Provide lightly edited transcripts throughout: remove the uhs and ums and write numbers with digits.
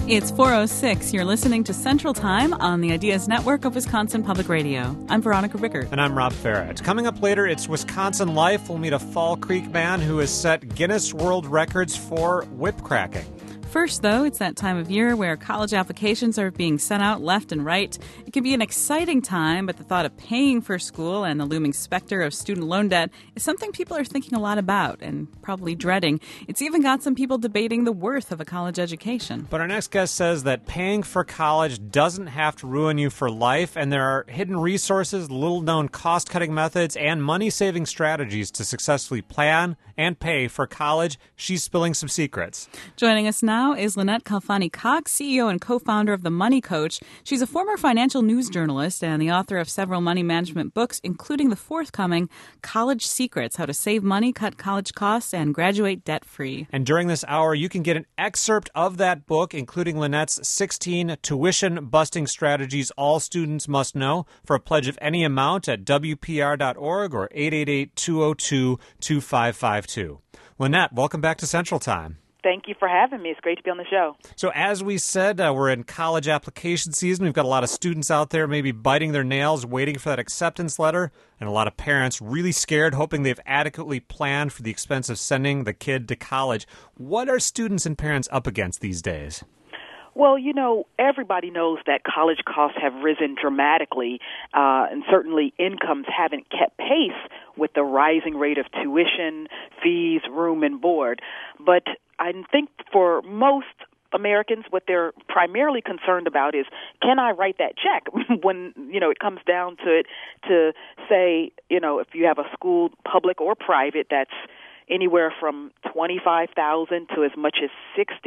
It's 4:06. You're listening to Central Time on the Ideas Network of Wisconsin Public Radio. I'm Veronica Rickert. And I'm Rob Farrett. Coming up later, it's Wisconsin Life. We'll meet a Fall Creek man who has set Guinness World Records for whip cracking. First, though, it's that time of year where college applications are being sent out left and right. It can be an exciting time, but the thought of paying for school and the looming specter of student loan debt is something people are thinking a lot about and probably dreading. It's even got some people debating the worth of a college education. But our next guest says that paying for college doesn't have to ruin you for life, and there are hidden resources, little-known cost-cutting methods, and money-saving strategies to successfully plan and pay for college. She's spilling some secrets. Joining us now is Lynette Khalfani-Cox, CEO and co-founder of The Money Coach. She's a former financial news journalist and the author of several money management books, including the forthcoming College Secrets, How to Save Money, Cut College Costs, and Graduate Debt-Free. And during this hour, you can get an excerpt of that book, including Lynette's 16 tuition-busting strategies all students must know, for a pledge of any amount at WPR.org or 888-202-2552. Lynette, welcome back to Central Time. Thank you for having me. It's great to be on the show. So as we said, we're in college application season. We've got a lot of students out there maybe biting their nails, waiting for that acceptance letter, and a lot of parents really scared, hoping they've adequately planned for the expense of sending the kid to college. What are students and parents up against these days? Well, you know, everybody knows that college costs have risen dramatically, and certainly incomes haven't kept pace with the rising rate of tuition, fees, room, and board. But I think for most Americans, what they're primarily concerned about is, can I write that check when, you know, it comes down to it, to say, you know, if you have a school, public or private, that's anywhere from $25,000 to as much as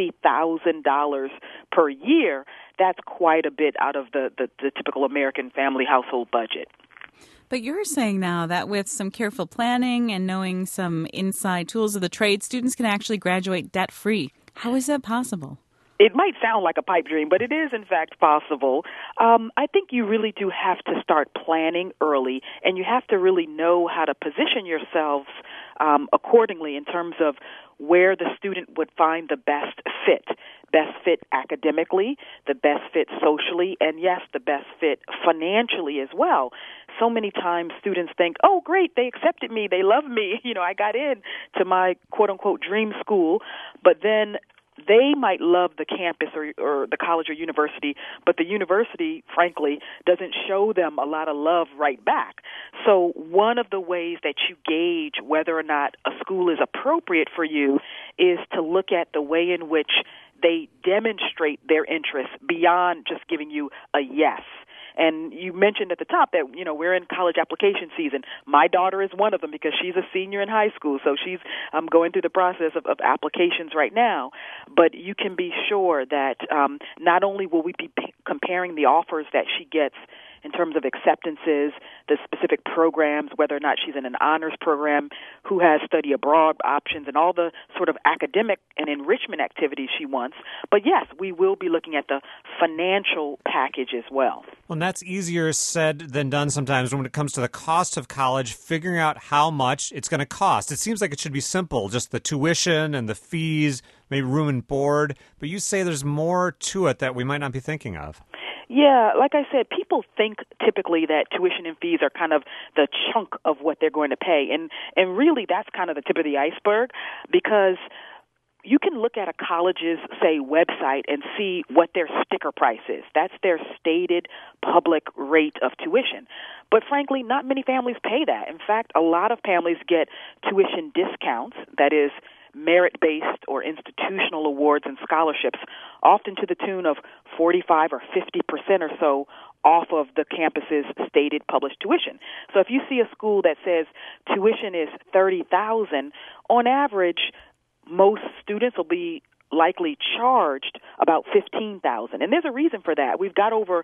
$60,000 per year. That's quite a bit out of the typical American family household budget. But you're saying now that with some careful planning and knowing some inside tools of the trade, students can actually graduate debt-free. How is that possible? It might sound like a pipe dream, but it is, in fact, possible. I think you really do have to start planning early, and you have to really know how to position yourselves accordingly in terms of where the student would find the best fit. Best fit academically, the best fit socially, and yes, the best fit financially as well. So many times students think, oh, great, they accepted me, they love me, you know, I got in to my quote-unquote dream school, but then they might love the campus or the college or university, but the university, frankly, doesn't show them a lot of love right back. So one of the ways that you gauge whether or not a school is appropriate for you is to look at the way in which they demonstrate their interest beyond just giving you a yes. And you mentioned at the top that, you know, we're in college application season. My daughter is one of them because she's a senior in high school, so she's going through the process of applications right now. But you can be sure that not only will we be comparing the offers that she gets in terms of acceptances, the specific programs, whether or not she's in an honors program, who has study abroad options, and all the sort of academic and enrichment activities she wants. But yes, we will be looking at the financial package as well. Well, and that's easier said than done sometimes when it comes to the cost of college, figuring out how much it's going to cost. It seems like it should be simple, just the tuition and the fees, maybe room and board. But you say there's more to it that we might not be thinking of. Yeah, like I said, people think typically that tuition and fees are kind of the chunk of what they're going to pay. And really that's kind of the tip of the iceberg, because you can look at a college's, say, website and see what their sticker price is. That's their stated public rate of tuition. But frankly, not many families pay that. In fact, a lot of families get tuition discounts, that is, merit-based or institutional awards and scholarships, often to the tune of 45 or 50% or so off of the campus's stated published tuition. So if you see a school that says tuition is $30,000, on average, most students will be likely charged about $15,000. And there's a reason for that. We've got over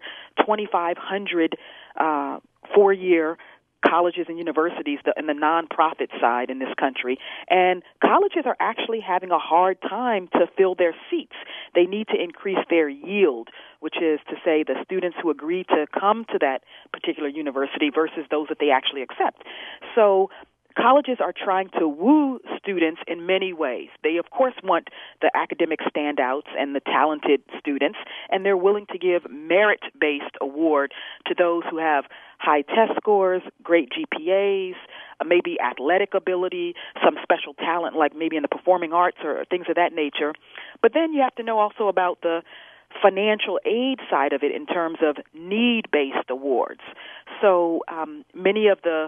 2,500 four-year colleges and universities in the nonprofit side in this country, and colleges are actually having a hard time to fill their seats. They need to increase their yield, which is to say the students who agree to come to that particular university versus those that they actually accept. So colleges are trying to woo students in many ways. They, of course, want the academic standouts and the talented students, and they're willing to give merit-based award to those who have high test scores, great GPAs, maybe athletic ability, some special talent like maybe in the performing arts or things of that nature. But then you have to know also about the financial aid side of it in terms of need-based awards. So many of the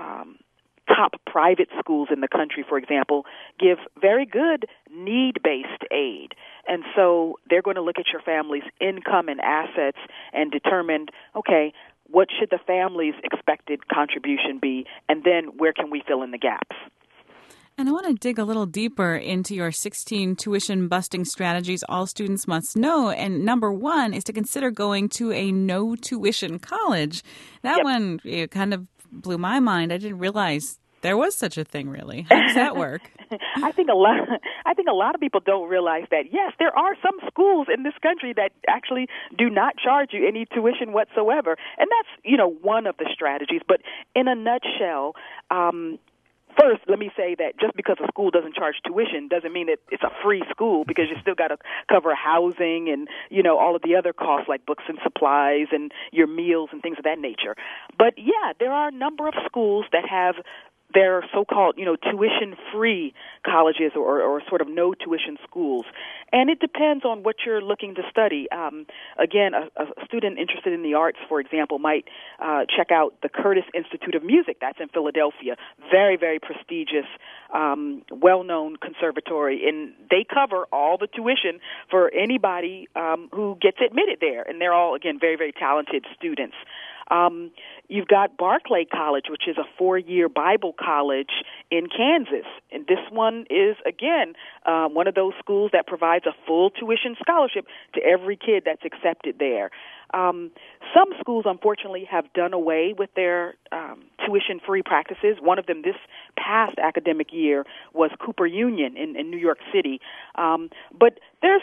top private schools in the country, for example, give very good need-based aid. And so they're going to look at your family's income and assets and determine, okay, what should the family's expected contribution be, and then where can we fill in the gaps? And I want to dig a little deeper into your 16 tuition-busting strategies all students must know. And number one is to consider going to a no-tuition college. That one kind of blew my mind. I didn't realize there was such a thing, really. How does that work? I think a lot of people don't realize that, yes, there are some schools in this country that actually do not charge you any tuition whatsoever. And that's, one of the strategies. But in a nutshell, first, let me say that just because a school doesn't charge tuition doesn't mean that it's a free school, because you still got to cover housing and, all of the other costs like books and supplies and your meals and things of that nature. But, yeah, there are a number of schools that have their so-called, tuition-free colleges or sort of no-tuition schools. And it depends on what you're looking to study. Again, a student interested in the arts, for example, might check out the Curtis Institute of Music. That's in Philadelphia. Very, very prestigious, well-known conservatory. And they cover all the tuition for anybody who gets admitted there. And they're all, again, very, very talented students. You've got Barclay College, which is a 4-year Bible college in Kansas. And this one is, again, one of those schools that provides a full tuition scholarship to every kid that's accepted there. Some schools, unfortunately, have done away with their tuition-free practices. One of them this past academic year was Cooper Union in New York City. But there's,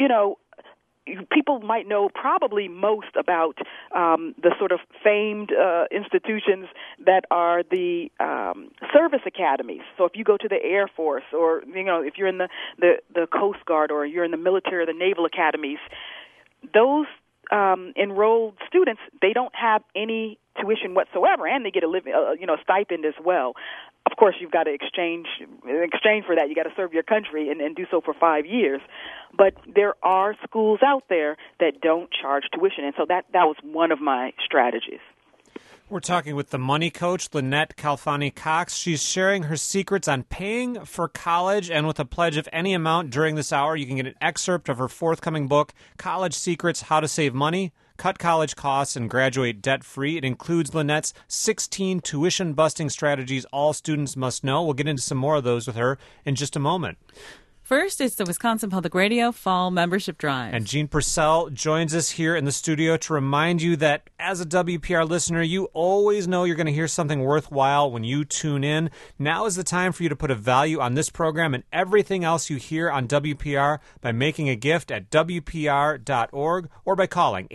people might know probably most about the sort of famed institutions that are the service academies. So if you go to the Air Force, or if you're in the Coast Guard, or you're in the military or the naval academies, those enrolled students, they don't have any tuition whatsoever, and they get a stipend as well. Of course, you've got to exchange for that. You got to serve your country and do so for 5 years. But there are schools out there that don't charge tuition, and so that was one of my strategies. We're talking with the money coach, Lynette Calfani-Cox. She's sharing her secrets on paying for college, and with a pledge of any amount during this hour, you can get an excerpt of her forthcoming book, College Secrets: How to Save Money, Cut College Costs, and Graduate Debt-Free. It includes Lynette's 16 tuition-busting strategies all students must know. We'll get into some more of those with her in just a moment. First, it's the Wisconsin Public Radio Fall Membership Drive. And Gene Purcell joins us here in the studio to remind you that as a WPR listener, you always know you're going to hear something worthwhile when you tune in. Now is the time for you to put a value on this program and everything else you hear on WPR by making a gift at WPR.org or by calling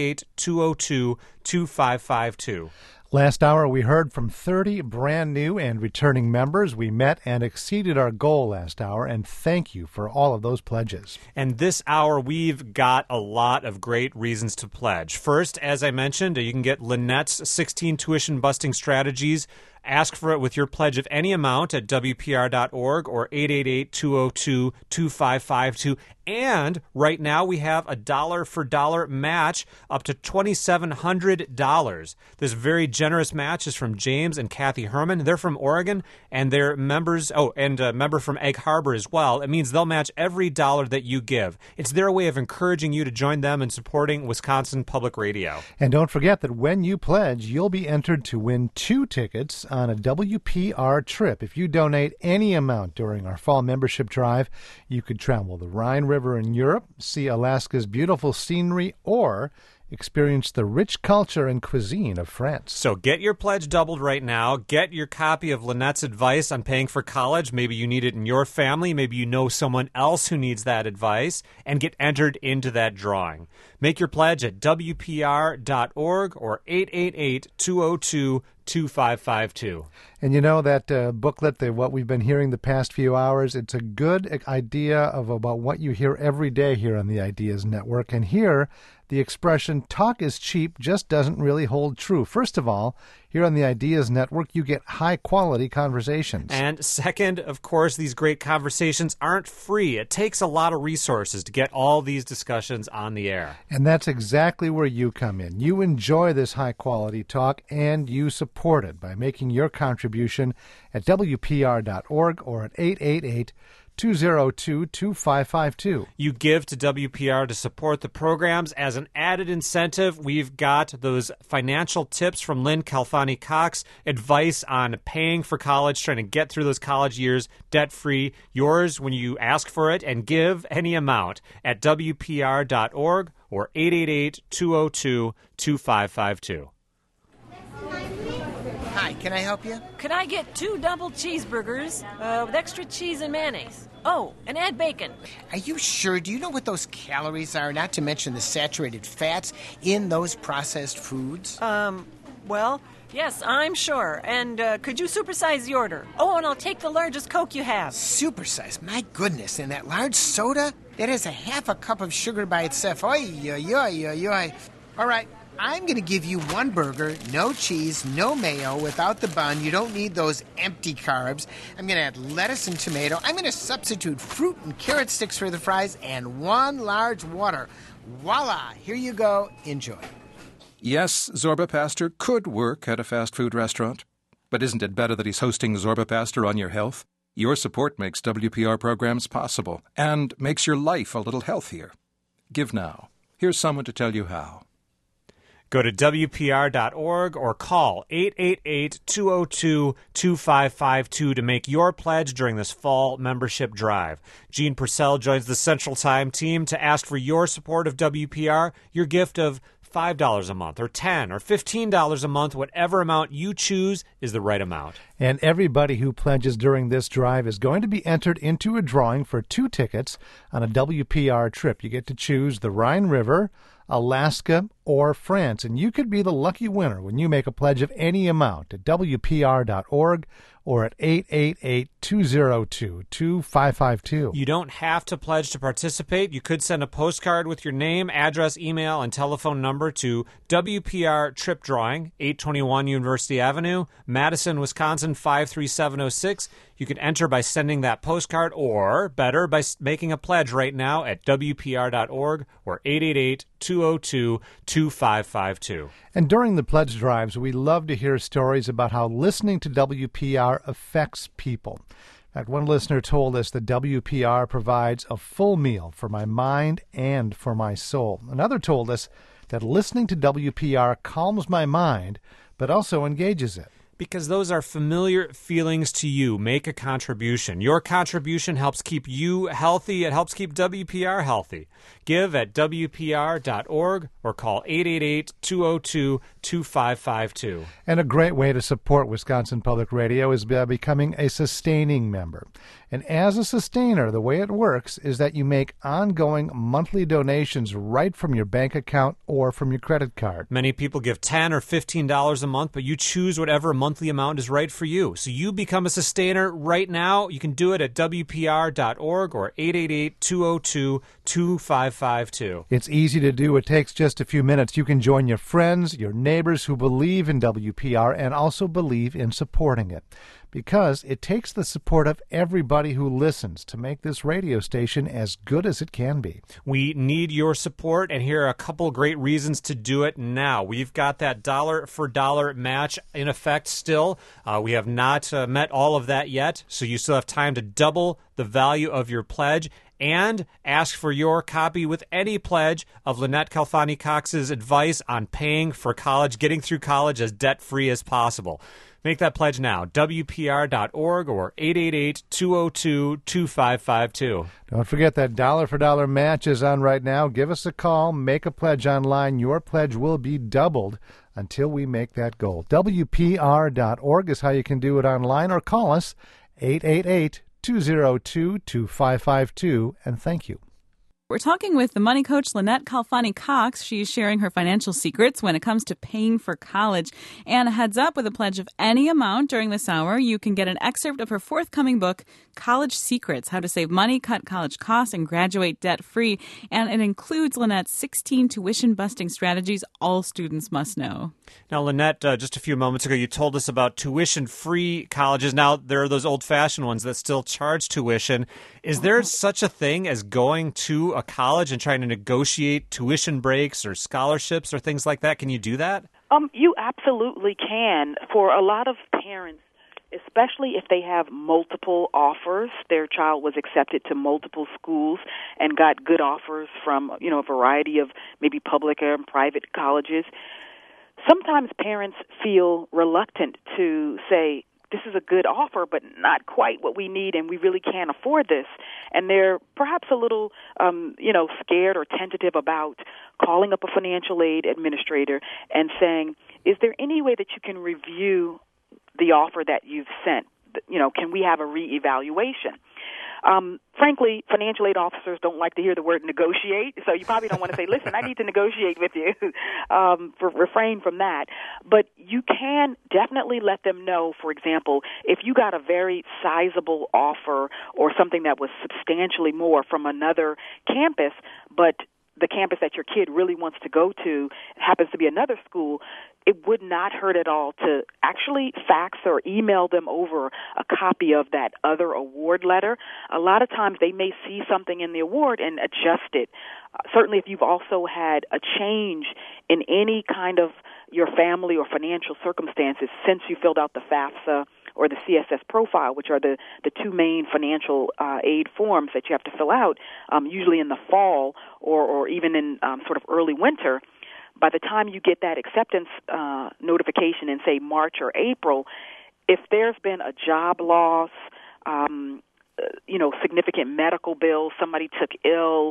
888-202-2552. Last hour, we heard from 30 brand new and returning members. We met and exceeded our goal last hour, and thank you for all of those pledges. And this hour, we've got a lot of great reasons to pledge. First, as I mentioned, you can get Lynette's 16 tuition-busting strategies. Ask for it with your pledge of any amount at WPR.org or 888-202-2552. And right now we have a dollar-for-dollar match up to $2,700. This very generous match is from James and Kathy Herman. They're from Oregon, and they're members, and a member from Egg Harbor as well. It means they'll match every dollar that you give. It's their way of encouraging you to join them in supporting Wisconsin Public Radio. And don't forget that when you pledge, you'll be entered to win 2 tickets on a WPR trip. If you donate any amount during our fall membership drive, you could travel the Rhine River in Europe, see Alaska's beautiful scenery, or experience the rich culture and cuisine of France. So get your pledge doubled right now. Get your copy of Lynette's advice on paying for college. Maybe you need it in your family. Maybe you know someone else who needs that advice, and get entered into that drawing. Make your pledge at WPR.org or 888-202-2552. 2552. And you know that booklet, what we've been hearing the past few hours, it's a good idea of about what you hear every day here on the Ideas Network. And here, the expression talk is cheap just doesn't really hold true. First of all, here on the Ideas Network, you get high-quality conversations. And second, of course, these great conversations aren't free. It takes a lot of resources to get all these discussions on the air. And that's exactly where you come in. You enjoy this high-quality talk, and you support it by making your contribution at WPR.org or at 888-202-2552. You give to WPR to support the programs. As an added incentive, we've got those financial tips from Lynn Calfani Cox, advice on paying for college, trying to get through those college years debt-free. Yours when you ask for it, and give any amount at WPR.org or 888-202-2552. Hi, can I help you? Could I get 2 double cheeseburgers with extra cheese and mayonnaise? Oh, and add bacon. Are you sure? Do you know what those calories are, not to mention the saturated fats in those processed foods? Well, yes, I'm sure. And could you supersize the order? Oh, and I'll take the largest Coke you have. Supersize? My goodness, and that large soda? That has a half a cup of sugar by itself. Oy, oy, oy, oy, oy. All right. I'm going to give you 1 burger, no cheese, no mayo, without the bun. You don't need those empty carbs. I'm going to add lettuce and tomato. I'm going to substitute fruit and carrot sticks for the fries and 1 large water. Voila! Here you go. Enjoy. Yes, Zorba Pastor could work at a fast food restaurant. But isn't it better that he's hosting Zorba Pastor on Your Health? Your support makes WPR programs possible and makes your life a little healthier. Give now. Here's someone to tell you how. Go to WPR.org or call 888-202-2552 to make your pledge during this fall membership drive. Gene Purcell joins the Central Time team to ask for your support of WPR, your gift of $5 a month or $10 or $15 a month. Whatever amount you choose is the right amount. And everybody who pledges during this drive is going to be entered into a drawing for 2 tickets on a WPR trip. You get to choose the Rhine River, Alaska, or France. And you could be the lucky winner when you make a pledge of any amount at WPR.org or at 888-202-2552. You don't have to pledge to participate. You could send a postcard with your name, address, email, and telephone number to WPR Trip Drawing, 821 University Avenue, Madison, Wisconsin, 53706. You can enter by sending that postcard, or better, by making a pledge right now at WPR.org or 888-202-2552. And during the pledge drives, we love to hear stories about how listening to WPR affects people. In fact, one listener told us that WPR provides a full meal for my mind and for my soul. Another told us that listening to WPR calms my mind, but also engages it. Because those are familiar feelings to you. Make a contribution. Your contribution helps keep you healthy. It helps keep WPR healthy. Give at WPR.org or call 888-202-2552. And a great way to support Wisconsin Public Radio is by becoming a sustaining member. And as a sustainer, the way it works is that you make ongoing monthly donations right from your bank account or from your credit card. Many people give $10 or $15 a month, but you choose whatever monthly amount is right for you. So you become a sustainer right now. You can do it at WPR.org or 888-202-2552. It's easy to do. It takes just a few minutes. You can join your friends, your neighbors who believe in WPR and also believe in supporting it. Because it takes the support of everybody who listens to make this radio station as good as it can be. We need your support, and here are a couple great reasons to do it now. We've got that dollar-for-dollar match in effect still. We have not met all of that yet, so you still have time to double the value of your pledge and ask for your copy with any pledge of Lynette Calfani Cox's advice on paying for college, getting through college as debt-free as possible. Make that pledge now, WPR.org or 888-202-2552. Don't forget that dollar-for-dollar match is on right now. Give us a call. Make a pledge online. Your pledge will be doubled until we make that goal. WPR.org is how you can do it online, or call us 888-202-2552, and thank you. We're talking with the money coach, Lynette Calfani-Cox. She's sharing her financial secrets when it comes to paying for college. And a heads up, with a pledge of any amount during this hour, you can get an excerpt of her forthcoming book, College Secrets, How to Save Money, Cut College Costs, and Graduate Debt-Free. And it includes Lynette's 16 tuition-busting strategies all students must know. Now, Lynette, just a few moments ago, you told us about tuition-free colleges. Now, there are those old-fashioned ones that still charge tuition. Is there such a thing as going to a college and trying to negotiate tuition breaks or scholarships or things like that? Can you do that? You absolutely can. For a lot of parents, especially if they have multiple offers, their child was accepted to multiple schools and got good offers from, a variety of maybe public and private colleges. Sometimes parents feel reluctant to say, this is a good offer, but not quite what we need, and we really can't afford this. And they're perhaps a little, scared or tentative about calling up a financial aid administrator and saying, is there any way that you can review the offer that you've sent? Can we have a reevaluation? Frankly, financial aid officers don't like to hear the word negotiate, so you probably don't want to say, listen, I need to negotiate with you. Refrain from that. But you can definitely let them know, for example, if you got a very sizable offer or something that was substantially more from another campus, but the campus that your kid really wants to go to happens to be another school, it would not hurt at all to actually fax or email them over a copy of that other award letter. A lot of times they may see something in the award and adjust it. Certainly if you've also had a change in any kind of your family or financial circumstances since you filled out the FAFSA or the CSS profile, which are the two main financial aid forms that you have to fill out, usually in the fall or even in sort of early winter. By the time you get that acceptance notification in, say, March or April, if there's been a job loss, significant medical bills, somebody took ill,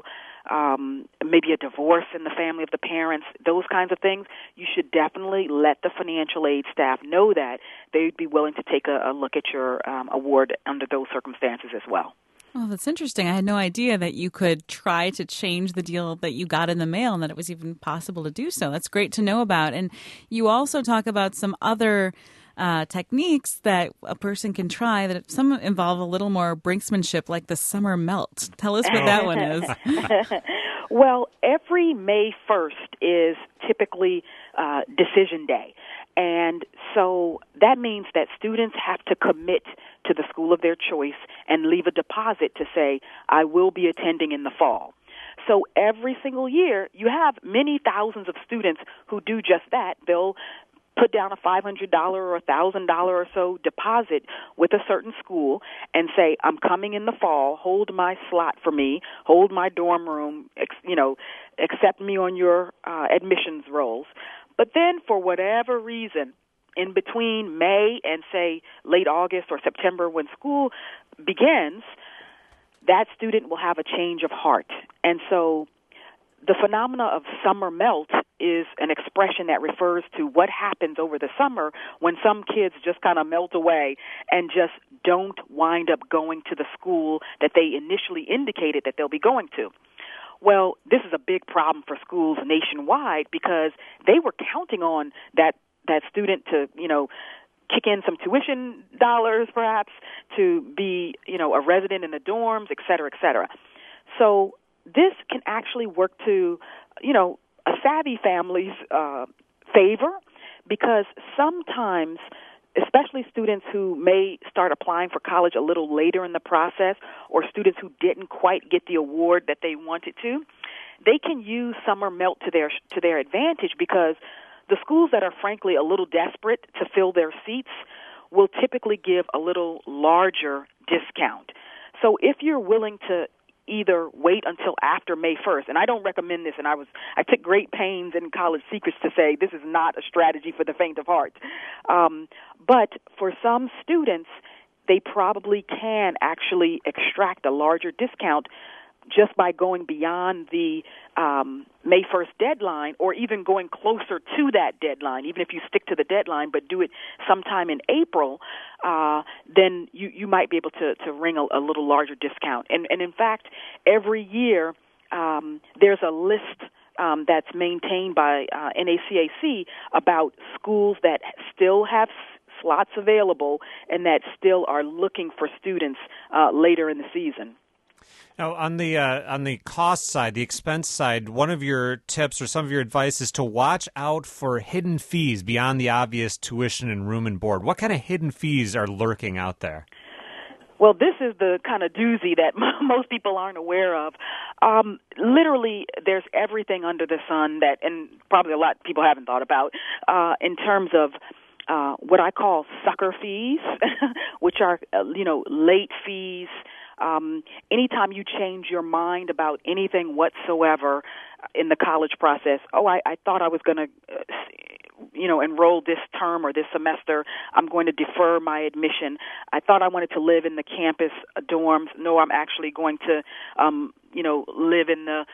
maybe a divorce in the family of the parents, those kinds of things, you should definitely let the financial aid staff know that. They'd be willing to take a look at your award under those circumstances as well. Oh, that's interesting. I had no idea that you could try to change the deal that you got in the mail and that it was even possible to do so. That's great to know about. And you also talk about some other techniques that a person can try that some involve a little more brinksmanship, like the summer melt. Tell us what that one is. Well, every May 1st is typically decision day. And so that means that students have to commit to the school of their choice and leave a deposit to say, I will be attending in the fall. So every single year, you have many thousands of students who do just that. They'll put down a $500 or $1,000 or so deposit with a certain school and say, I'm coming in the fall, hold my slot for me, hold my dorm room, accept me on your admissions rolls. But then for whatever reason, in between May and, say, late August or September when school begins, that student will have a change of heart. And so the phenomena of summer melt is an expression that refers to what happens over the summer when some kids just kind of melt away and just don't wind up going to the school that they initially indicated that they'll be going to. Well, this is a big problem for schools nationwide because they were counting on that student to, kick in some tuition dollars perhaps, to be, a resident in the dorms, et cetera, et cetera. So this can actually work to, a savvy family's favor because sometimes, especially students who may start applying for college a little later in the process or students who didn't quite get the award that they wanted to, they can use summer melt to their advantage because the schools that are frankly a little desperate to fill their seats will typically give a little larger discount. So if you're willing to either wait until after May 1st, and I don't recommend this, and I took great pains in College Secrets to say this is not a strategy for the faint of heart. But for some students, they probably can actually extract a larger discount just by going beyond the May 1st deadline or even going closer to that deadline. Even if you stick to the deadline but do it sometime in April, then you might be able to wring a little larger discount. And in fact, every year there's a list that's maintained by NACAC about schools that still have slots available and that still are looking for students later in the season. Now, on the cost side, the expense side, one of your tips or some of your advice is to watch out for hidden fees beyond the obvious tuition and room and board. What kind of hidden fees are lurking out there? Well, this is the kind of doozy that most people aren't aware of. Literally, there's everything under the sun that, and probably a lot of people haven't thought about, in terms of what I call sucker fees, which are, late fees. Anytime you change your mind about anything whatsoever in the college process, I thought I was going to, enroll this term or this semester. I'm going to defer my admission. I thought I wanted to live in the campus dorms. No, I'm actually going to, live in the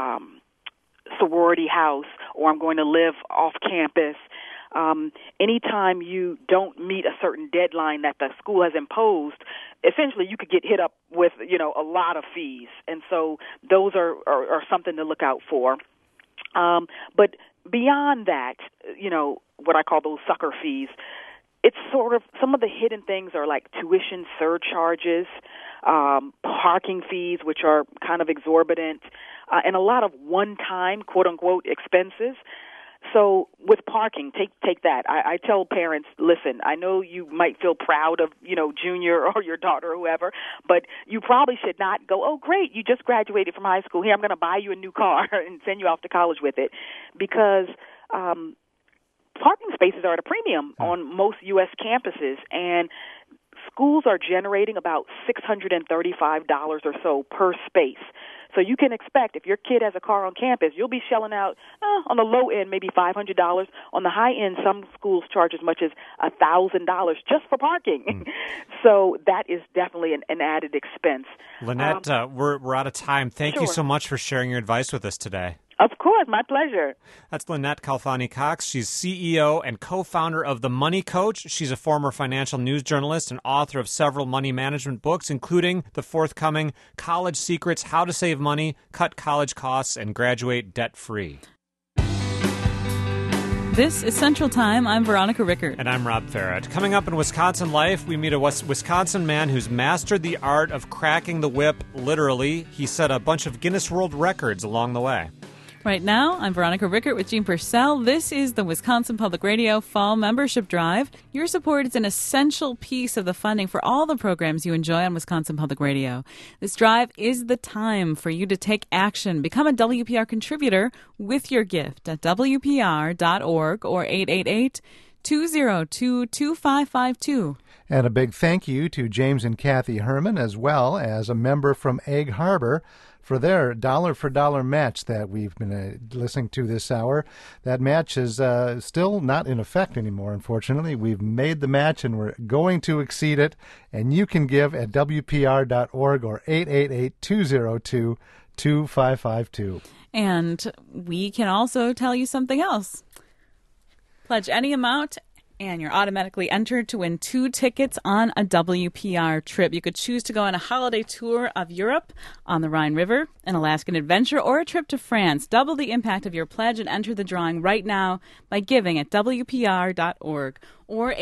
sorority house, or I'm going to live off campus. Anytime you don't meet a certain deadline that the school has imposed, essentially you could get hit up with, a lot of fees. And so those are something to look out for. But beyond that, what I call those sucker fees, it's sort of some of the hidden things are like tuition surcharges, parking fees, which are kind of exorbitant, and a lot of one-time, quote-unquote, expenses. So with parking, take that. I tell parents, listen, I know you might feel proud of, Junior or your daughter or whoever, but you probably should not go, oh, great, you just graduated from high school. Here, I'm going to buy you a new car and send you off to college with it. Because parking spaces are at a premium on most U.S. campuses, and schools are generating about $635 or so per space. So you can expect if your kid has a car on campus, you'll be shelling out on the low end maybe $500. On the high end, some schools charge as much as $1,000 just for parking. So that is definitely an added expense. Lynette, we're out of time. Thank you so much for sharing your advice with us today. Of course, my pleasure. That's Lynette Khalfani-Cox. She's CEO and co-founder of The Money Coach. She's a former financial news journalist and author of several money management books, including the forthcoming College Secrets, How to Save Money, Cut College Costs, and Graduate Debt-Free. This is Central Time. I'm Veronica Rickert. And I'm Rob Farrett. Coming up in Wisconsin Life, we meet a Wisconsin man who's mastered the art of cracking the whip, literally. He set a bunch of Guinness World Records along the way. Right now, I'm Veronica Rickert with Jean Purcell. This is the Wisconsin Public Radio Fall Membership Drive. Your support is an essential piece of the funding for all the programs you enjoy on Wisconsin Public Radio. This drive is the time for you to take action. Become a WPR contributor with your gift at WPR.org or 888-202-2552. And a big thank you to James and Kathy Herman, as well as a member from Egg Harbor, for their dollar-for-dollar match that we've been listening to this hour. That match is still not in effect anymore, unfortunately. We've made the match, and we're going to exceed it. And you can give at WPR.org or 888-202-2552. And we can also tell you something else. Pledge any amount, and you're automatically entered to win 2 tickets on a WPR trip. You could choose to go on a holiday tour of Europe on the Rhine River, an Alaskan adventure, or a trip to France. Double the impact of your pledge and enter the drawing right now by giving at WPR.org or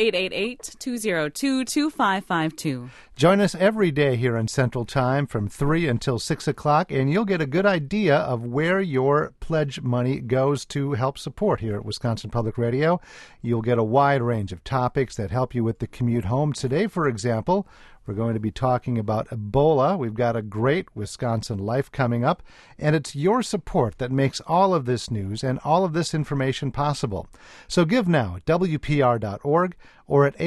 888-202-2552. Join us every day here in Central Time from 3 until 6 o'clock, and you'll get a good idea of where your pledge money goes to help support here at Wisconsin Public Radio. You'll get a wide range of topics that help you with the commute home. Today, for example, we're going to be talking about Ebola. We've got a great Wisconsin Life coming up, and it's your support that makes all of this news and all of this information possible. So give now at WPR.org or at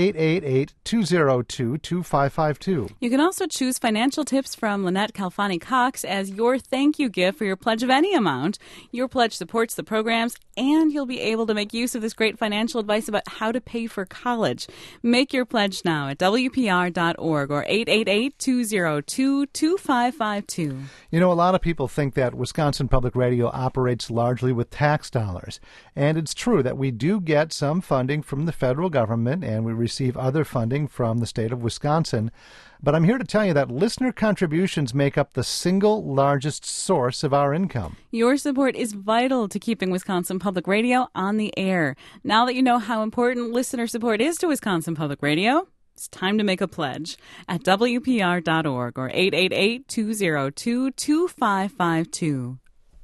888-202-2552. You can also choose financial tips from Lynette Khalfani-Cox as your thank you gift for your pledge of any amount. Your pledge supports the programs, and you'll be able to make use of this great financial advice about how to pay for college. Make your pledge now at WPR.org or 888-202-2552. You know, a lot of people think that Wisconsin Public Radio operates largely with tax dollars. And it's true that we do get some funding from the federal government, and we receive other funding from the state of Wisconsin. But I'm here to tell you that listener contributions make up the single largest source of our income. Your support is vital to keeping Wisconsin Public Radio on the air. Now that you know how important listener support is to Wisconsin Public Radio, it's time to make a pledge at WPR.org or 888-202-2552.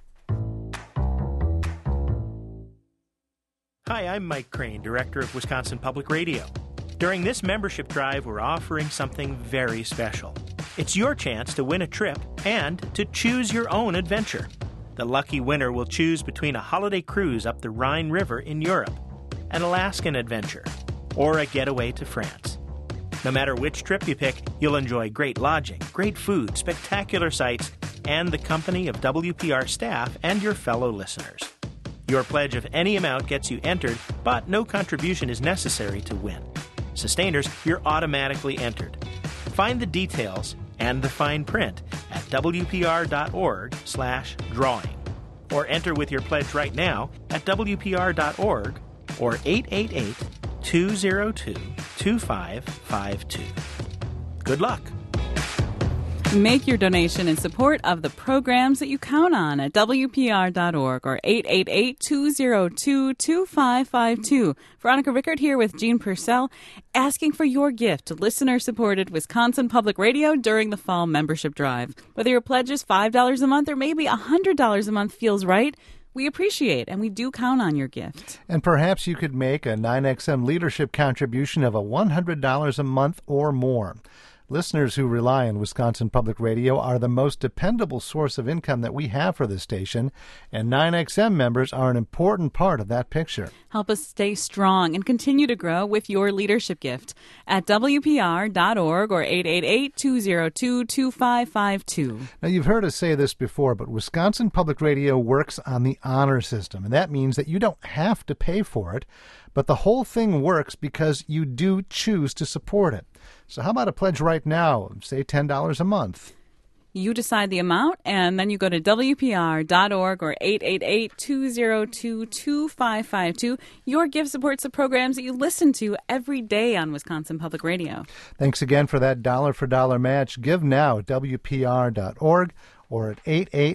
Hi, I'm Mike Crane, Director of Wisconsin Public Radio. During this membership drive, we're offering something very special. It's your chance to win a trip and to choose your own adventure. The lucky winner will choose between a holiday cruise up the Rhine River in Europe, an Alaskan adventure, or a getaway to France. No matter which trip you pick, you'll enjoy great lodging, great food, spectacular sights, and the company of WPR staff and your fellow listeners. Your pledge of any amount gets you entered, but no contribution is necessary to win. Sustainers, you're automatically entered. Find the details and the fine print at WPR.org/drawing. Or enter with your pledge right now at WPR.org or 888-202-2552. Good luck. Make your donation in support of the programs that you count on at WPR.org or 888-202-2552. Veronica Rickard here with Gene Purcell, asking for your gift to listener-supported Wisconsin Public Radio during the fall membership drive. Whether your pledge is $5 a month or maybe $100 a month feels right, we appreciate and we do count on your gift. And perhaps you could make a 9XM leadership contribution of $100 a month or more. Listeners who rely on Wisconsin Public Radio are the most dependable source of income that we have for this station, and 9XM members are an important part of that picture. Help us stay strong and continue to grow with your leadership gift at WPR.org or 888-202-2552. Now, you've heard us say this before, but Wisconsin Public Radio works on the honor system, and that means that you don't have to pay for it, but the whole thing works because you do choose to support it. So how about a pledge right now, say $10 a month? You decide the amount, and then you go to WPR.org or 888-202-2552. Your gift supports the programs that you listen to every day on Wisconsin Public Radio. Thanks again for that dollar-for-dollar match. Give now at WPR.org or at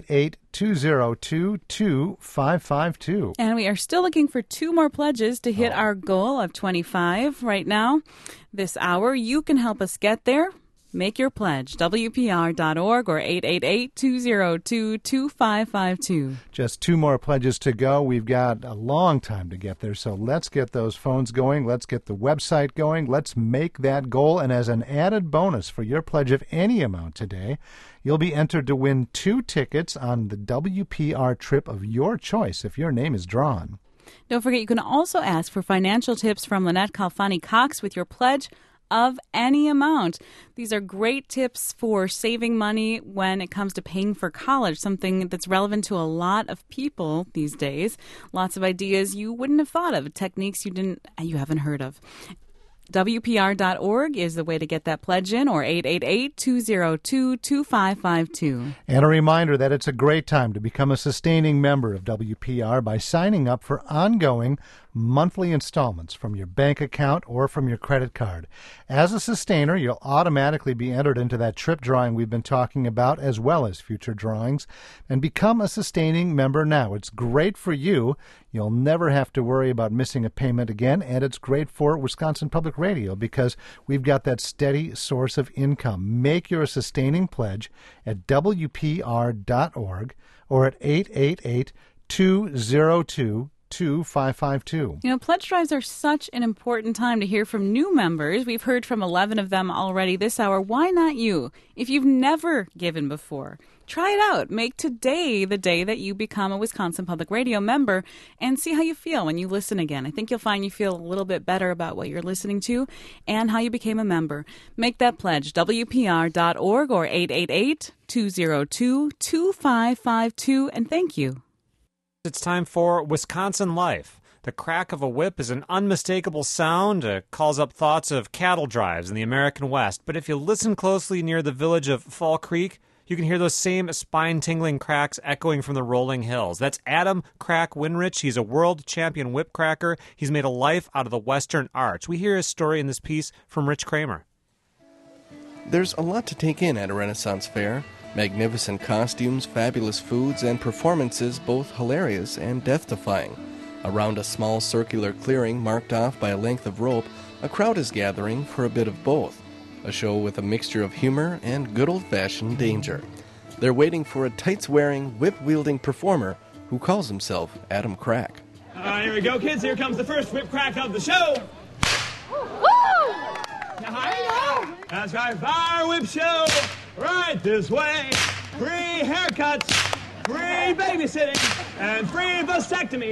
888-202-2552. And we are still looking for 2 more pledges to hit our goal of 25 right now. This hour, you can help us get there. Make your pledge, WPR.org or 888-202-2552. Just 2 more pledges to go. We've got a long time to get there, so let's get those phones going. Let's get the website going. Let's make that goal. And as an added bonus for your pledge of any amount today, you'll be entered to win 2 tickets on the WPR trip of your choice if your name is drawn. Don't forget, you can also ask for financial tips from Lynette Calfani-Cox with your pledge of any amount. These are great tips for saving money when it comes to paying for college, something that's relevant to a lot of people these days. Lots of ideas you wouldn't have thought of, techniques you haven't heard of. WPR.org is the way to get that pledge in, or 888-202-2552. And a reminder that it's a great time to become a sustaining member of WPR by signing up for ongoing monthly installments from your bank account or from your credit card. As a sustainer, you'll automatically be entered into that trip drawing we've been talking about, as well as future drawings. And become a sustaining member now. It's great for you. You'll never have to worry about missing a payment again, and it's great for Wisconsin Public Radio because we've got that steady source of income. Make your sustaining pledge at WPR.org or at 888-202-2552. Pledge drives are such an important time to hear from new members. We've heard from 11 of them already this hour. Why not you? If you've never given before, try it out. Make today the day that you become a Wisconsin Public Radio member and see how you feel when you listen again. I think you'll find you feel a little bit better about what you're listening to and how you became a member. Make that pledge, WPR.org or 888-202-2552, and thank you. It's time for Wisconsin Life. The crack of a whip is an unmistakable sound. It calls up thoughts of cattle drives in the American West. But if you listen closely near the village of Fall Creek, you can hear those same spine-tingling cracks echoing from the rolling hills. That's Adam Crack Winrich. He's a world champion whip cracker. He's made a life out of the Western arts. We hear his story in this piece from Rich Kramer. There's a lot to take in at a Renaissance fair. Magnificent costumes, fabulous foods, and performances both hilarious and death-defying. Around a small circular clearing marked off by a length of rope, a crowd is gathering for a bit of both. A show with a mixture of humor and good old-fashioned danger. They're waiting for a tights-wearing, whip-wielding performer who calls himself Adam Crack. Here we go, kids. Here comes the first whip crack of the show. Woo! That's right, Fire Whip Show. Right this way. Free haircuts, free babysitting, and free vasectomy.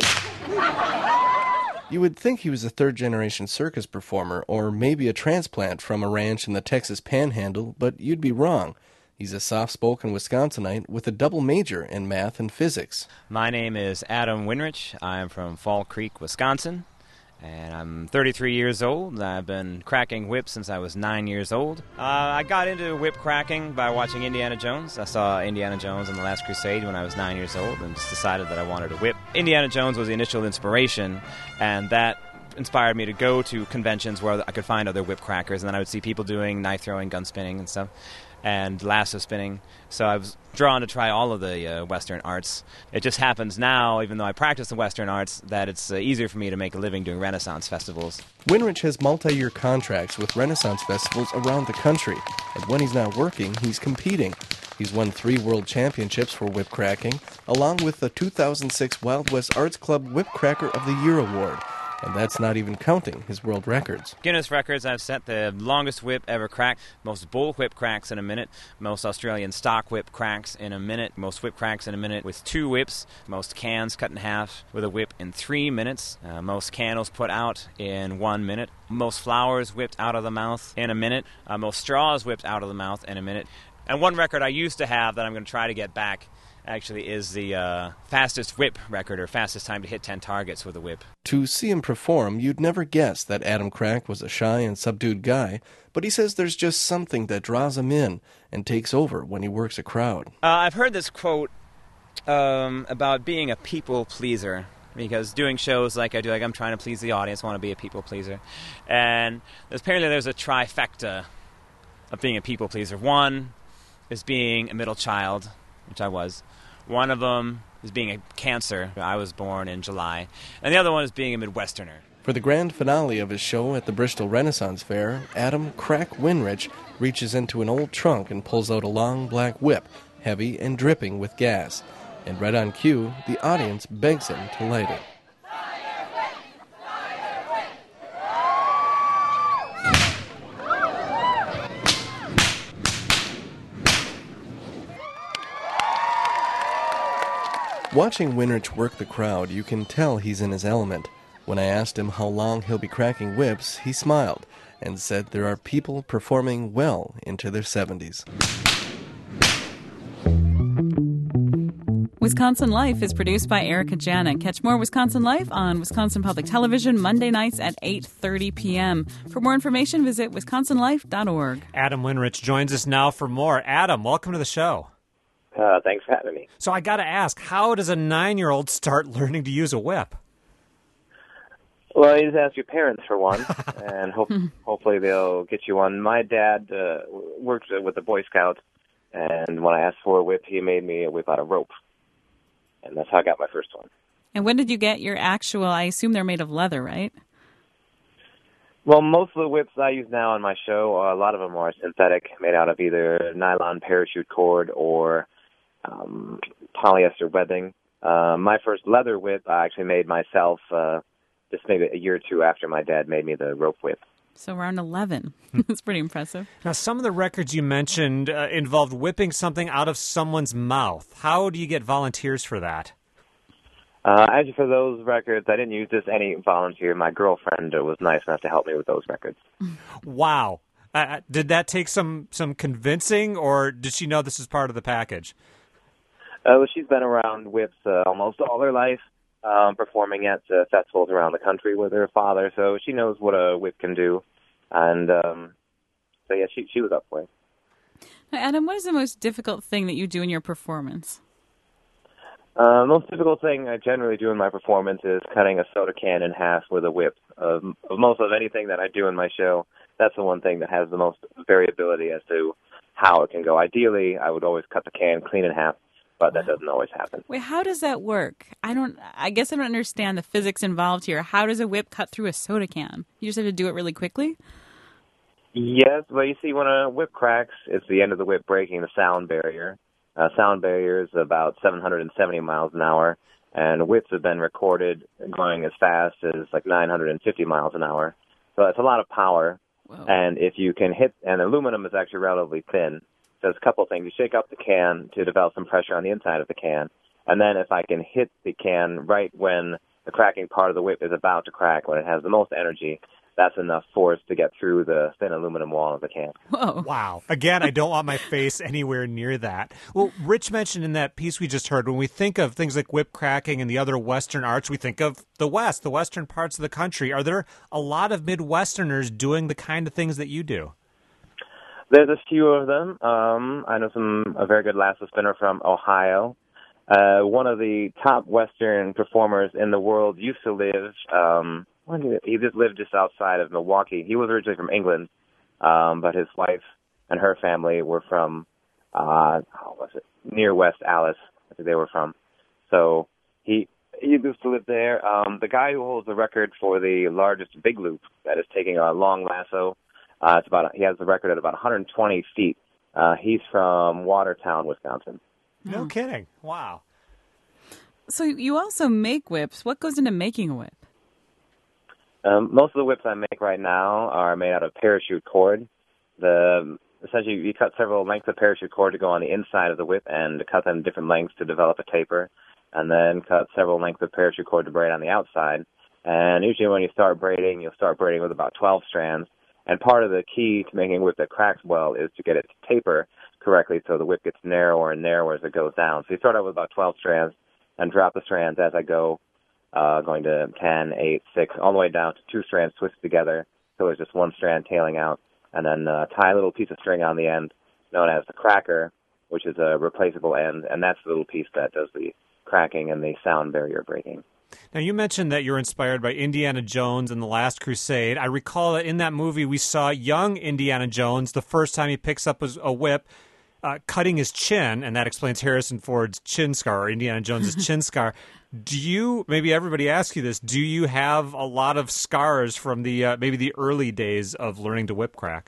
You would think he was a third-generation circus performer, or maybe a transplant from a ranch in the Texas Panhandle, but you'd be wrong. He's a soft-spoken Wisconsinite with a double major in math and physics. My name is Adam Winrich. I'm from Fall Creek, Wisconsin, and I'm 33 years old. I've been cracking whips since I was 9 years old. I got into whip cracking by watching Indiana Jones. I saw Indiana Jones in The Last Crusade when I was 9 years old and just decided that I wanted to whip. Indiana Jones was the initial inspiration, and that inspired me to go to conventions where I could find other whip crackers, and then I would see people doing knife throwing, gun spinning, and stuff, and lasso spinning. So I was drawn to try all of the Western arts. It just happens now, even though I practice the Western arts, that it's easier for me to make a living doing Renaissance festivals. Winrich has multi-year contracts with Renaissance festivals around the country, and when he's not working, he's competing. He's won 3 world championships for whip cracking, along with the 2006 Wild West Arts Club Whip Cracker of the Year award. And that's not even counting his world records. Guinness records, I've set the longest whip ever cracked, most bull whip cracks in a minute, most Australian stock whip cracks in a minute, most whip cracks in a minute with 2 whips, most cans cut in half with a whip in 3 minutes, most candles put out in 1 minute, most flowers whipped out of the mouth in a minute, most straws whipped out of the mouth in a minute. And one record I used to have that I'm going to try to get back actually is the fastest whip record, or fastest time to hit 10 targets with a whip. To see him perform, you'd never guess that Adam Crack was a shy and subdued guy, but he says there's just something that draws him in and takes over when he works a crowd. I've heard this quote about being a people pleaser, because doing shows like I do, like I'm trying to please the audience, want to be a people pleaser. And apparently there's a trifecta of being a people pleaser. One is being a middle child, which I was. One of them is being a Cancer. I was born in July. And the other one is being a Midwesterner. For the grand finale of his show at the Bristol Renaissance Fair, Adam Crack Winrich reaches into an old trunk and pulls out a long black whip, heavy and dripping with gas. And right on cue, the audience begs him to light it. Watching Winrich work the crowd, you can tell he's in his element. When I asked him how long he'll be cracking whips, he smiled and said there are people performing well into their 70s. Wisconsin Life is produced by Erica Janik. Catch more Wisconsin Life on Wisconsin Public Television Monday nights at 8:30 p.m. For more information, visit wisconsinlife.org. Adam Winrich joins us now for more. Adam, welcome to the show. Thanks for having me. So I got to ask, how does a 9-year-old start learning to use a whip? Well, you just ask your parents for one, and hopefully they'll get you one. My dad worked with the Boy Scouts, and when I asked for a whip, he made me a whip out of rope. And that's how I got my first one. And when did you get your actual, I assume they're made of leather, right? Well, most of the whips I use now on my show, a lot of them are synthetic, made out of either nylon parachute cord or polyester webbing. My first leather whip I actually made myself just maybe a year or two after my dad made me the rope whip. So around 11. That's pretty impressive. Now, some of the records you mentioned involved whipping something out of someone's mouth. How do you get volunteers for that? Actually, for those records, I didn't use just any volunteer. My girlfriend was nice enough to help me with those records. Wow. Did that take some convincing, or did she know this is part of the package? Well, she's been around whips almost all her life, performing at festivals around the country with her father, so she knows what a whip can do. And so, yeah, she was up for it. Adam, what is the most difficult thing that you do in your performance? The most difficult thing I generally do in my performance is cutting a soda can in half with a whip. Of most of anything that I do in my show, that's the one thing that has the most variability as to how it can go. Ideally, I would always cut the can clean in half, but that doesn't always happen. Wait, how does that work? I guess I don't understand the physics involved here. How does a whip cut through a soda can? You just have to do it really quickly? Yes, well, you see, when a whip cracks, it's the end of the whip breaking the sound barrier. Sound barrier is about 770 miles an hour, and whips have been recorded going as fast as like 950 miles an hour. So it's a lot of power. Whoa. And if you can hit, and aluminum is actually relatively thin, so there's a couple of things. You shake up the can to develop some pressure on the inside of the can, and then if I can hit the can right when the cracking part of the whip is about to crack, when it has the most energy, that's enough force to get through the thin aluminum wall of the can. Whoa. Wow. Again, I don't want my face anywhere near that. Well, Rich mentioned in that piece we just heard, when we think of things like whip cracking and the other Western arts, we think of the West, the Western parts of the country. Are there a lot of Midwesterners doing the kind of things that you do? There's a few of them. I know a very good lasso spinner from Ohio. One of the top Western performers in the world used to live... he just lived just outside of Milwaukee. He was originally from England, but his wife and her family were from, near West Allis, I think they were from. So he used to live there. The guy who holds the record for the largest big loop, that is taking a long lasso, he has the record at about 120 feet. He's from Watertown, Wisconsin. No kidding. Wow. So you also make whips. What goes into making a whip? Most of the whips I make right now are made out of parachute cord. Essentially, you cut several lengths of parachute cord to go on the inside of the whip and cut them different lengths to develop a taper, and then cut several lengths of parachute cord to braid on the outside. And usually when you start braiding, you'll start braiding with about 12 strands. And part of the key to making a whip that cracks well is to get it to taper correctly so the whip gets narrower and narrower as it goes down. So you start out with about 12 strands and drop the strands as I go, going to 10, 8, 6, all the way down to 2 strands twisted together, so there's just one strand tailing out, and then tie a little piece of string on the end, known as the cracker, which is a replaceable end, and that's the little piece that does the cracking and the sound barrier breaking. Now, you mentioned that you're inspired by Indiana Jones and The Last Crusade. I recall that in that movie we saw young Indiana Jones, the first time he picks up a whip, cutting his chin, and that explains Harrison Ford's chin scar, or Indiana Jones's chin scar. Maybe everybody asks you this, do you have a lot of scars from maybe the early days of learning to whip crack?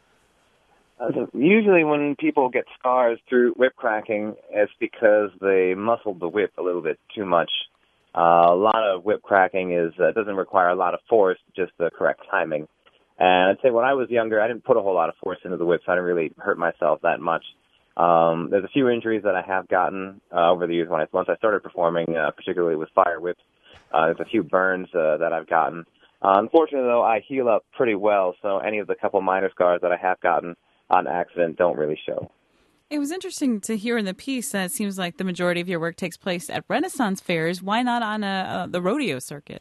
Usually when people get scars through whip cracking, it's because they muscled the whip a little bit too much. A lot of whip cracking doesn't require a lot of force, just the correct timing. And I'd say when I was younger, I didn't put a whole lot of force into the whip, so I didn't really hurt myself that much. There's a few injuries that I have gotten over the years once I started performing, particularly with fire whips. There's a few burns that I've gotten. Unfortunately, though, I heal up pretty well, so any of the couple minor scars that I have gotten on accident don't really show. It was interesting to hear in the piece that it seems like the majority of your work takes place at Renaissance fairs. Why not on the rodeo circuit?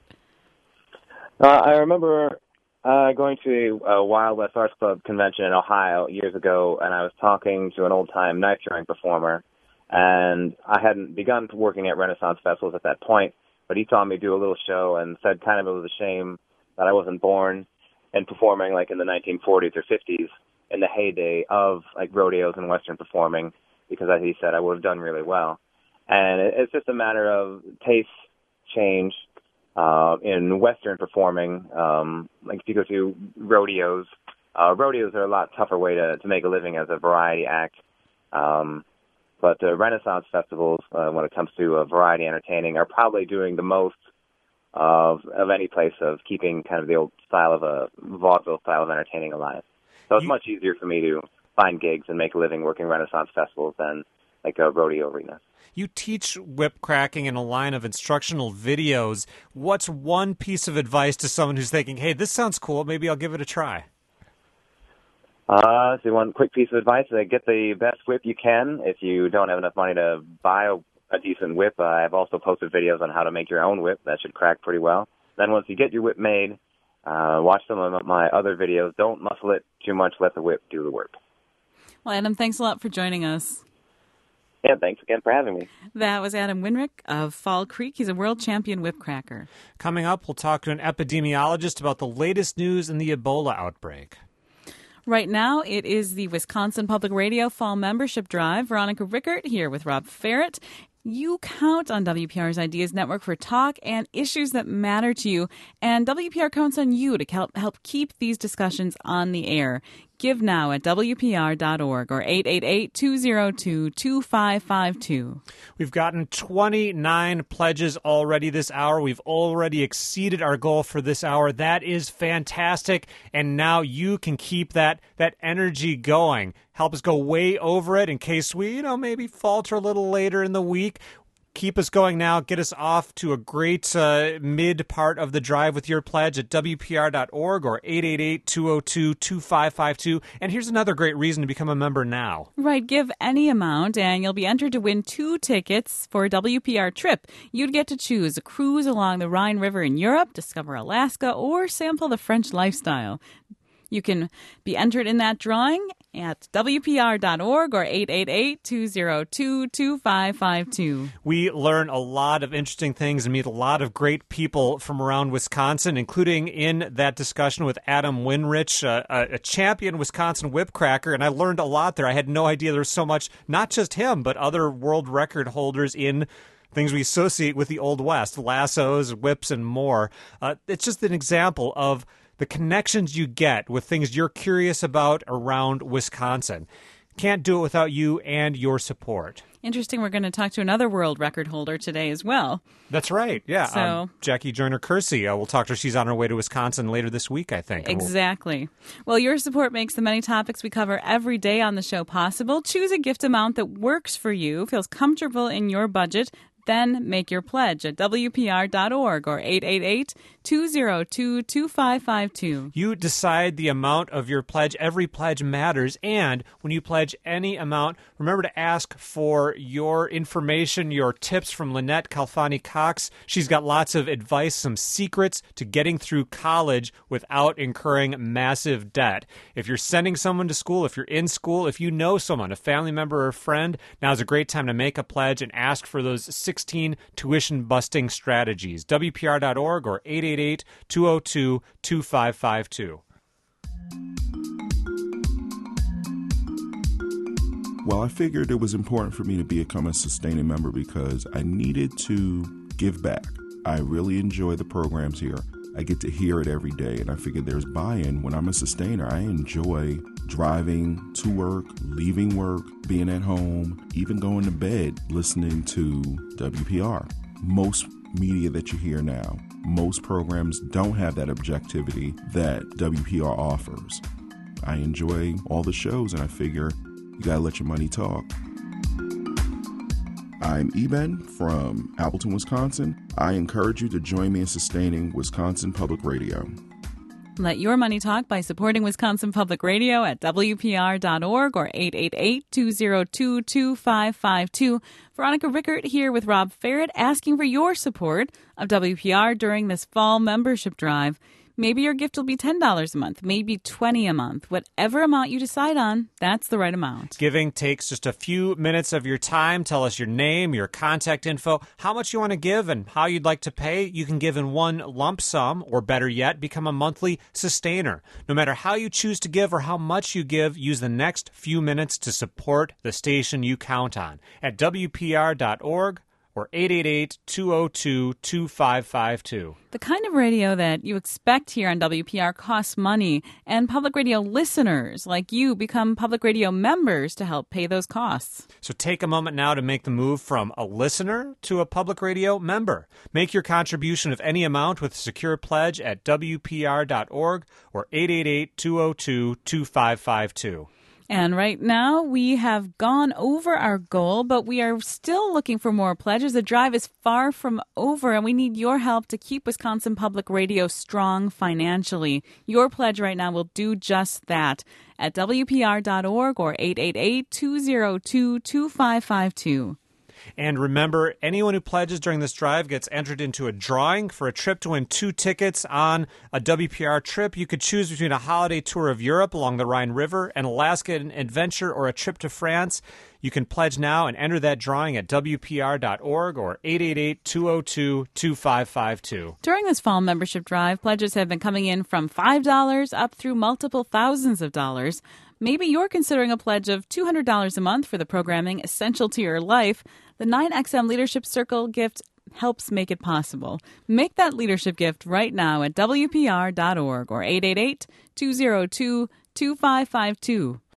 I remember going to a Wild West Arts Club convention in Ohio years ago, and I was talking to an old-time knife-throwing performer, and I hadn't begun working at Renaissance festivals at that point, but he saw me do a little show and said kind of it was a shame that I wasn't born and performing like in the 1940s or 50s in the heyday of like rodeos and Western performing, because as he said, I would have done really well. And it's just a matter of taste change. In Western performing, like if you go to rodeos, rodeos are a lot tougher way to make a living as a variety act. But the Renaissance festivals, when it comes to variety entertaining, are probably doing the most of any place of keeping kind of the old style of a vaudeville style of entertaining alive. So it's much easier for me to find gigs and make a living working Renaissance festivals than like a rodeo arena. You teach whip cracking in a line of instructional videos. What's one piece of advice to someone who's thinking, hey, this sounds cool, maybe I'll give it a try? So one quick piece of advice, get the best whip you can. If you don't have enough money to buy a decent whip, I've also posted videos on how to make your own whip. That should crack pretty well. Then once you get your whip made, watch some of my other videos. Don't muscle it too much. Let the whip do the work. Well, Adam, thanks a lot for joining us. Yeah, thanks again for having me. That was Adam Winrich of Fall Creek. He's a world champion whip cracker. Coming up, we'll talk to an epidemiologist about the latest news in the Ebola outbreak. Right now, it is the Wisconsin Public Radio Fall Membership Drive. Veronica Rickert here with Rob Ferret. You count on WPR's Ideas Network for talk and issues that matter to you, and WPR counts on you to help keep these discussions on the air. Give now at WPR.org or 888-202-2552. We've gotten 29 pledges already this hour. We've already exceeded our goal for this hour. That is fantastic. And now you can keep that energy going. Help us go way over it in case we, maybe falter a little later in the week. Keep us going now. Get us off to a great mid part of the drive with your pledge at WPR.org or 888-202-2552. And here's another great reason to become a member now. Right. Give any amount and you'll be entered to win 2 tickets for a WPR trip. You'd get to choose a cruise along the Rhine River in Europe, discover Alaska, or sample the French lifestyle. You can be entered in that drawing at WPR.org or 888-202-2552. We learn a lot of interesting things and meet a lot of great people from around Wisconsin, including in that discussion with Adam Winrich, a champion Wisconsin whip cracker. And I learned a lot there. I had no idea there was so much, not just him, but other world record holders in things we associate with the Old West, lassos, whips, and more. It's just an example of the connections you get with things you're curious about around Wisconsin. Can't do it without you and your support. Interesting. We're going to talk to another world record holder today as well. That's right. Yeah. So, Jackie Joyner-Kersey. We'll talk to her. She's on her way to Wisconsin later this week, I think. Exactly. Well, your support makes the many topics we cover every day on the show possible. Choose a gift amount that works for you, feels comfortable in your budget. Then make your pledge at WPR.org or 888-202-2552. You decide the amount of your pledge. Every pledge matters. And when you pledge any amount, remember to ask for your information, your tips from Lynette Calfani-Cox. She's got lots of advice, some secrets to getting through college without incurring massive debt. If you're sending someone to school, if you're in school, if you know someone, a family member or a friend, now's a great time to make a pledge and ask for those 16 tuition-busting strategies. WPR.org or 888-202-2552. Well, I figured it was important for me to become a sustaining member because I needed to give back. I really enjoy the programs here. I get to hear it every day, and I figured there's buy-in. When I'm a sustainer, I enjoy driving to work, leaving work, being at home, even going to bed, listening to WPR. Most media that you hear now, most programs don't have that objectivity that WPR offers. I enjoy all the shows, and I figure you gotta let your money talk. I'm Eben from Appleton, Wisconsin. I encourage you to join me in sustaining Wisconsin Public Radio. Let your money talk by supporting Wisconsin Public Radio at WPR.org or 888-202-2552. Veronica Rickert here with Rob Ferret asking for your support of WPR during this fall membership drive. Maybe your gift will be $10 a month, maybe $20 a month. Whatever amount you decide on, that's the right amount. Giving takes just a few minutes of your time. Tell us your name, your contact info, how much you want to give, and how you'd like to pay. You can give in one lump sum, or better yet, become a monthly sustainer. No matter how you choose to give or how much you give, use the next few minutes to support the station you count on at WPR.org. or 888-202-2552. The kind of radio that you expect here on WPR costs money, and public radio listeners like you become public radio members to help pay those costs. So take a moment now to make the move from a listener to a public radio member. Make your contribution of any amount with a secure pledge at WPR.org or 888-202-2552. And right now, we have gone over our goal, but we are still looking for more pledges. The drive is far from over, and we need your help to keep Wisconsin Public Radio strong financially. Your pledge right now will do just that at WPR.org or 888-202-2552. And remember, anyone who pledges during this drive gets entered into a drawing for a trip to win 2 tickets on a WPR trip. You could choose between a holiday tour of Europe along the Rhine River, an Alaskan adventure, or a trip to France. You can pledge now and enter that drawing at WPR.org or 888-202-2552. During this fall membership drive, pledges have been coming in from $5 up through multiple thousands of dollars. Maybe you're considering a pledge of $200 a month for the programming essential to your life. The 9XM Leadership Circle gift helps make it possible. Make that leadership gift right now at WPR.org or 888-202-2552.